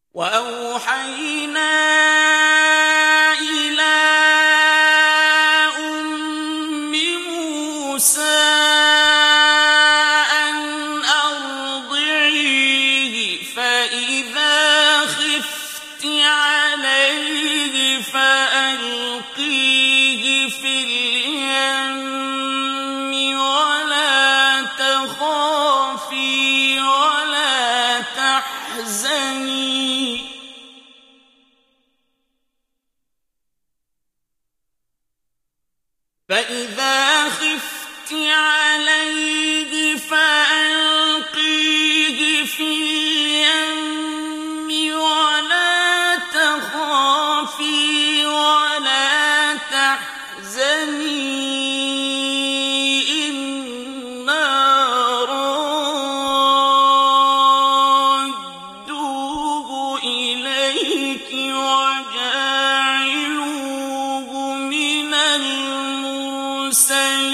وأوحينا إلى أم موسى أن أرضعيه فإذا خفت عليه فألقيه في اليم ولا تخافي ولا تحزني فإذا خفت عليه فألقيه في اليم ولا تخافي ولا تحزني إنا رادوه إليك وجاعلوه من المرسلين